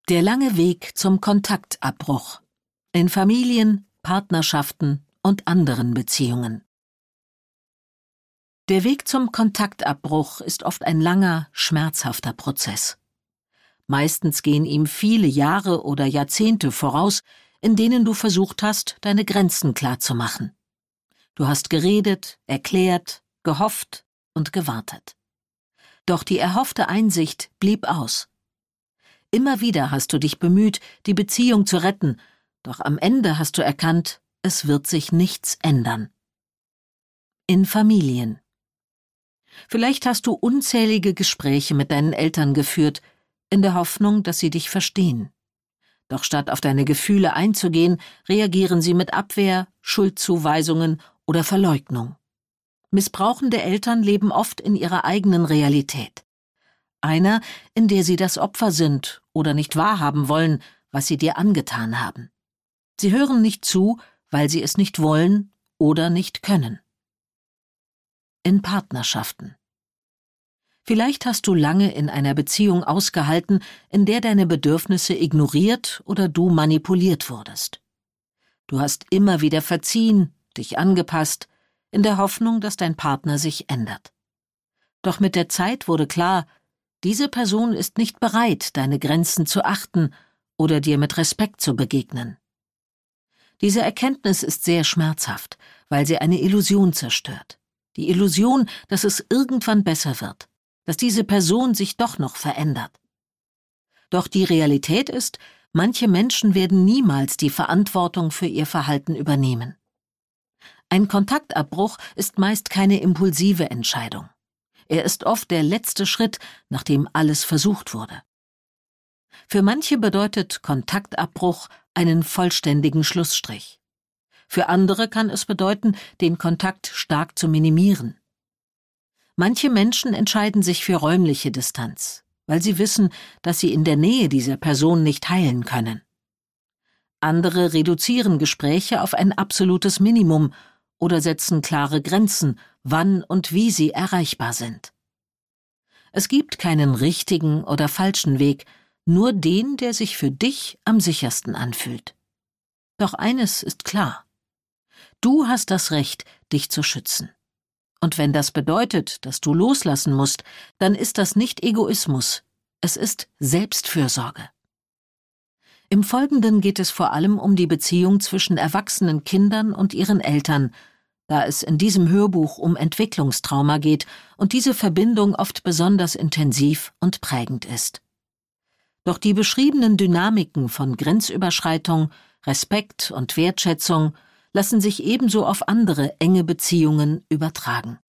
Der lange Weg zum Kontaktabbruch in Familien, Partnerschaften und anderen Beziehungen. Der Weg zum Kontaktabbruch ist oft ein langer, schmerzhafter Prozess. Meistens gehen ihm viele Jahre oder Jahrzehnte voraus, in denen du versucht hast, deine Grenzen klarzumachen. Du hast geredet, erklärt, gehofft und gewartet. Doch die erhoffte Einsicht blieb aus. Immer wieder hast du dich bemüht, die Beziehung zu retten, doch am Ende hast du erkannt, es wird sich nichts ändern. In Familien. Vielleicht hast du unzählige Gespräche mit deinen Eltern geführt, in der Hoffnung, dass sie dich verstehen. Doch statt auf deine Gefühle einzugehen, reagieren sie mit Abwehr, Schuldzuweisungen oder Verleugnung. Missbrauchende Eltern leben oft in ihrer eigenen Realität. Einer, in der sie das Opfer sind oder nicht wahrhaben wollen, was sie dir angetan haben. Sie hören nicht zu, weil sie es nicht wollen oder nicht können. In Partnerschaften. Vielleicht hast du lange in einer Beziehung ausgehalten, in der deine Bedürfnisse ignoriert oder du manipuliert wurdest. Du hast immer wieder verziehen, dich angepasst, in der Hoffnung, dass dein Partner sich ändert. Doch mit der Zeit wurde klar, diese Person ist nicht bereit, deine Grenzen zu achten oder dir mit Respekt zu begegnen. Diese Erkenntnis ist sehr schmerzhaft, weil sie eine Illusion zerstört. Die Illusion, dass es irgendwann besser wird, dass diese Person sich doch noch verändert. Doch die Realität ist, manche Menschen werden niemals die Verantwortung für ihr Verhalten übernehmen. Ein Kontaktabbruch ist meist keine impulsive Entscheidung. Er ist oft der letzte Schritt, nachdem alles versucht wurde. Für manche bedeutet Kontaktabbruch einen vollständigen Schlussstrich. Für andere kann es bedeuten, den Kontakt stark zu minimieren. Manche Menschen entscheiden sich für räumliche Distanz, weil sie wissen, dass sie in der Nähe dieser Person nicht heilen können. Andere reduzieren Gespräche auf ein absolutes Minimum oder setzen klare Grenzen, wann und wie sie erreichbar sind. Es gibt keinen richtigen oder falschen Weg, nur den, der sich für dich am sichersten anfühlt. Doch eines ist klar: Du hast das Recht, dich zu schützen. Und wenn das bedeutet, dass du loslassen musst, dann ist das nicht Egoismus, es ist Selbstfürsorge. Im Folgenden geht es vor allem um die Beziehung zwischen erwachsenen Kindern und ihren Eltern, da es in diesem Hörbuch um Entwicklungstrauma geht und diese Verbindung oft besonders intensiv und prägend ist. Doch die beschriebenen Dynamiken von Grenzüberschreitung, Respekt und Wertschätzung lassen sich ebenso auf andere enge Beziehungen übertragen.